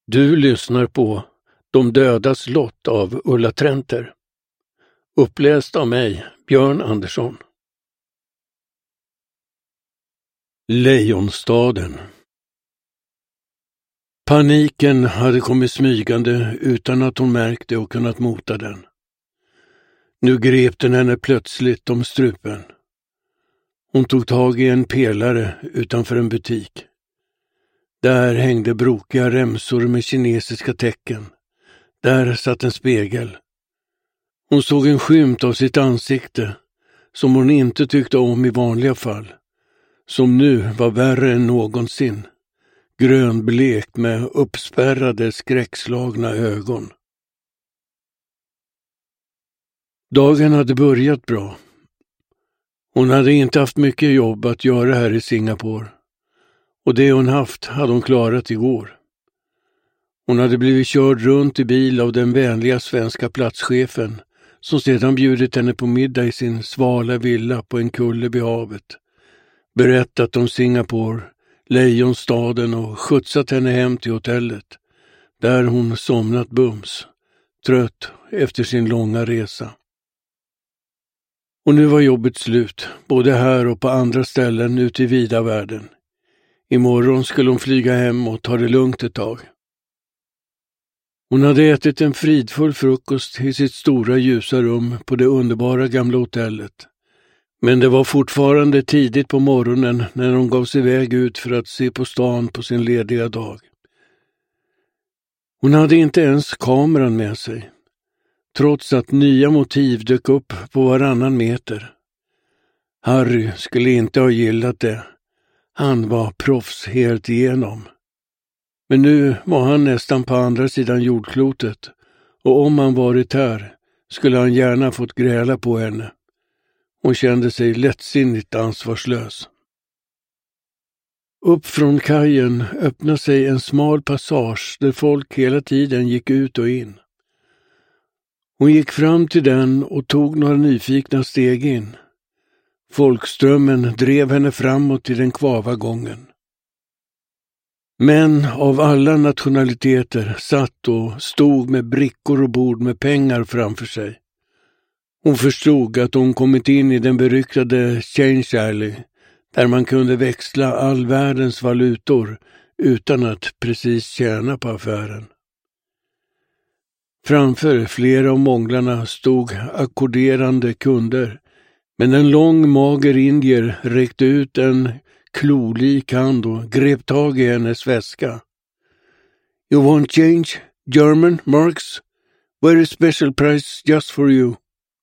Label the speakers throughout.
Speaker 1: Du lyssnar på De dödas lott av Ulla Trenter. Uppläst av mig, Björn Andersson. Lejonstaden. Paniken hade kommit smygande utan att hon märkte och kunnat mota den. Nu grep den henne plötsligt om strupen. Hon tog tag i en pelare utanför en butik. Där hängde brokiga remsor med kinesiska tecken. Där satt en spegel. Hon såg en skymt av sitt ansikte som hon inte tyckte om i vanliga fall. Som nu var värre än någonsin. Grönblekt med uppspärrade skräckslagna ögon. Dagen hade börjat bra. Hon hade inte haft mycket jobb att göra här i Singapore. Och det hon haft hade hon klarat igår. Hon hade blivit körd runt i bil av den vänliga svenska platschefen som sedan bjudit henne på middag i sin svala villa på en kulle vid havet. Berättat om Singapore, lejonstaden och skjutsat henne hem till hotellet. Där hon somnat bums, trött efter sin långa resa. Och nu var jobbet slut, både här och på andra ställen ute i vida världen. Imorgon skulle hon flyga hem och ta det lugnt ett tag. Hon hade ätit en fridfull frukost i sitt stora ljusa rum på det underbara gamla hotellet. Men det var fortfarande tidigt på morgonen när hon gav sig iväg ut för att se på stan på sin lediga dag. Hon hade inte ens kameran med sig, trots att nya motiv dök upp på varannan meter. Harry skulle inte ha gillat det. Han var proffs helt igenom. Men nu var han nästan på andra sidan jordklotet och om han varit här skulle han gärna fått gräla på henne. Hon kände sig lättsinnigt ansvarslös. Upp från kajen öppnade sig en smal passage där folk hela tiden gick ut och in. Hon gick fram till den och tog några nyfikna steg in. Folkströmmen drev henne framåt till den kvava gången. Män av alla nationaliteter satt och stod med brickor och bord med pengar framför sig. Hon förstod att hon kommit in i den beryktade Change Alley, där man kunde växla all världens valutor utan att precis tjäna på affären. Framför flera av månglarna stod ackorderande kunder, men en lång mager indier räckte ut en klolik hand och grep tag i hennes väska. You want change? German marks? Very special price just for you.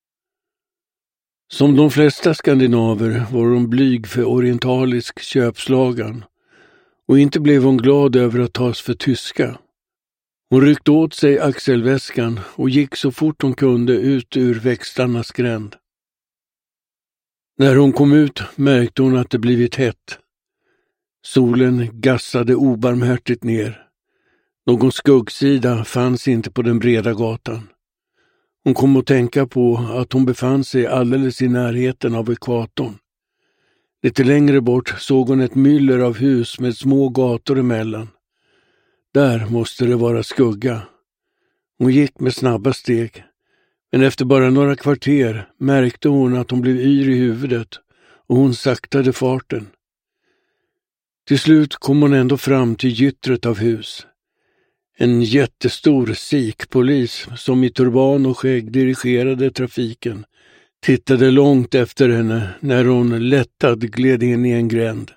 Speaker 1: Som de flesta skandinaver var hon blyg för orientalisk köpslagan och inte blev hon glad över att tas för tyska. Hon ryckte åt sig axelväskan och gick så fort hon kunde ut ur växlarnas gränd. När hon kom ut märkte hon att det blivit hett. Solen gassade obarmhärtigt ner. Någon skuggsida fanns inte på den breda gatan. Hon kom att tänka på att hon befann sig alldeles i närheten av ekvatorn. Lite längre bort såg hon ett myller av hus med små gator emellan. Där måste det vara skugga. Hon gick med snabba steg. Men efter bara några kvarter märkte hon att hon blev yr i huvudet och hon saktade farten. Till slut kom hon ändå fram till gyttret av hus. En jättestor sikpolis som i turban och skägg dirigerade trafiken tittade långt efter henne när hon lättad gled in i en gränd.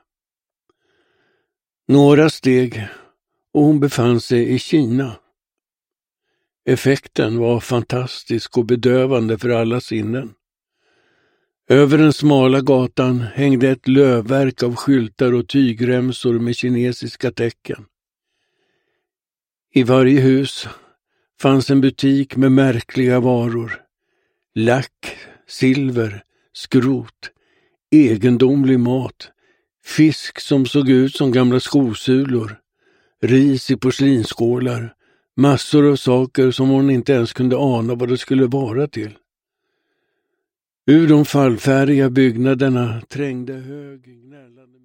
Speaker 1: Några steg och hon befann sig i Kina. Effekten var fantastisk och bedövande för alla sinnen. Över den smala gatan hängde ett lövverk av skyltar och tygremsor med kinesiska tecken. I varje hus fanns en butik med märkliga varor. Lack, silver, skrot, egendomlig mat, fisk som såg ut som gamla skosulor, ris i porslinsskålar, massor av saker som hon inte ens kunde ana vad det skulle vara till. Ur de fallfärdiga byggnaderna trängde hög gnällande